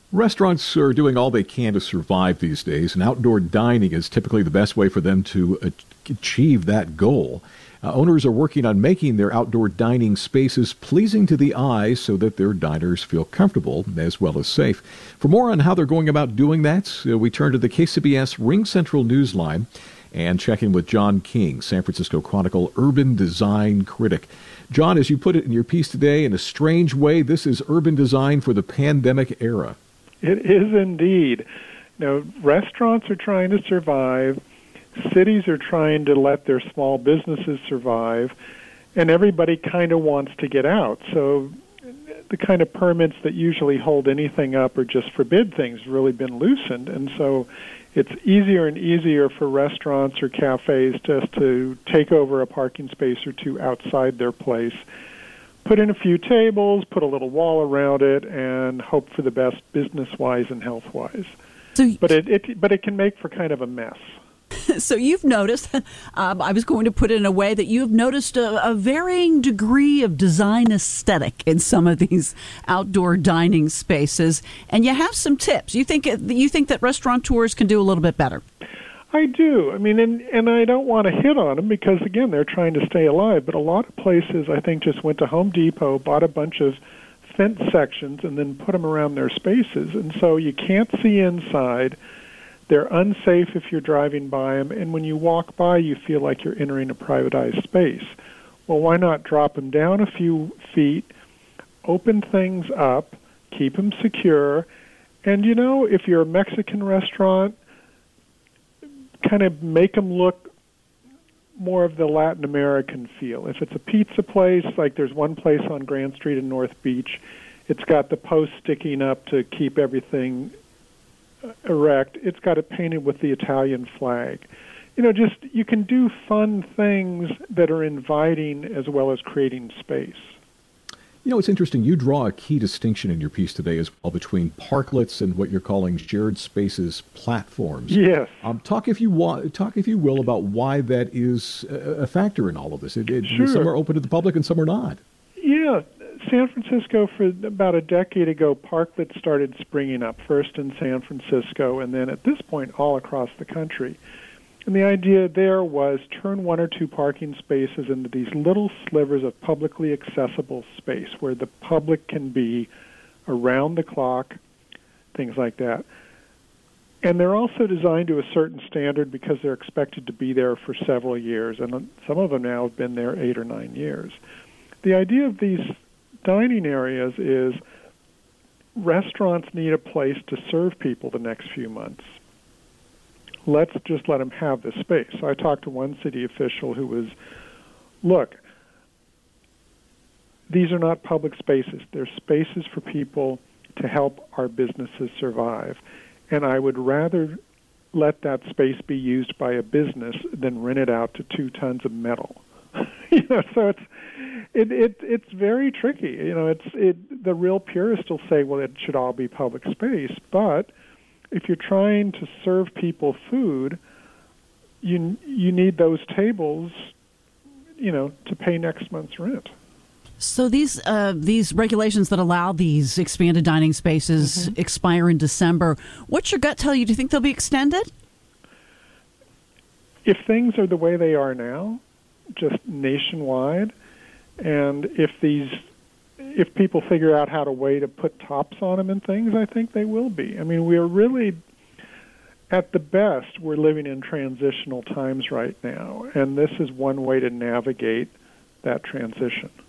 Restaurants are doing all they can to survive these days, and outdoor dining is typically the best way for them to achieve that goal. Owners are working on making their outdoor dining spaces pleasing to the eye so that their diners feel comfortable as well as safe. For more on how they're going about doing that, we turn to the KCBS Ring Central Newsline and check in with John King, San Francisco Chronicle urban design critic. John, as you put it in your piece today, in a strange way, this is urban design for the pandemic era. It is indeed. Restaurants are trying to survive. Cities are trying to let their small businesses survive, and everybody kind of wants to get out. So the kind of permits that usually hold anything up or just forbid things have really been loosened, and so it's easier and easier for restaurants or cafes just to take over a parking space or two outside their place, put in a few tables, put a little wall around it, and hope for the best business-wise and health-wise. But it can make for kind of a mess. So you've noticed, I was going to put it in a way that you've noticed a varying degree of design aesthetic in some of these outdoor dining spaces, and you have some tips. You think that restaurateurs can do a little bit better? I do. I mean, and I don't want to hit on them because, again, they're trying to stay alive. But a lot of places, I think, just went to Home Depot, bought a bunch of fence sections, and then put them around their spaces. And so you can't see inside. They're unsafe if you're driving by them, and when you walk by, you feel like you're entering a privatized space. Well, why not drop them down a few feet, open things up, keep them secure, and, if you're a Mexican restaurant, kind of make them look more of the Latin American feel. If it's a pizza place, like there's one place on Grand Street in North Beach, it's got the post sticking up to keep everything erect. It's got it painted with the Italian flag. You can do fun things that are inviting as well as creating space. It's interesting. You draw a key distinction in your piece today as well between parklets and what you're calling shared spaces platforms. Yes. Talk if you will, about why that is a factor in all of this. Sure. Some are open to the public and some are not. Yeah. San Francisco, for about a decade ago, parklets started springing up, first in San Francisco and then at this point all across the country. And the idea there was turn one or two parking spaces into these little slivers of publicly accessible space where the public can be around the clock, things like that. And they're also designed to a certain standard because they're expected to be there for several years, and some of them now have been there 8 or 9 years. The idea of these dining areas is restaurants need a place to serve people the next few months. Let's just let them have this space. So I talked to one city official who was, look, these are not public spaces. They're spaces for people to help our businesses survive. And I would rather let that space be used by a business than rent it out to 2 tons of metal. So it's very tricky. The real purists will say, well, it should all be public space, but if you're trying to serve people food, you need those tables, to pay next month's rent. So these regulations that allow these expanded dining spaces expire in December. What's your gut tell you? Do you think they'll be extended? If things are the way they are now, just nationwide, and if people figure out how to put tops on them and things, I think they will be. I mean, we're really, at the best, we're living in transitional times right now, and this is one way to navigate that transition.